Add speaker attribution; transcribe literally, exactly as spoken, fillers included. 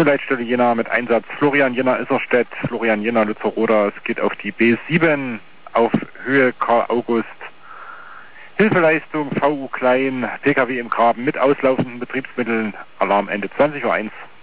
Speaker 1: Zielleitstelle Jena mit Einsatz Florian Jena Isserstedt, Florian Jena Lützeraroda. Es geht auf die B sieben auf Höhe Karl August. Hilfeleistung V U klein, P K W im Graben mit auslaufenden Betriebsmitteln. Alarm Ende zwanzig Uhr eins.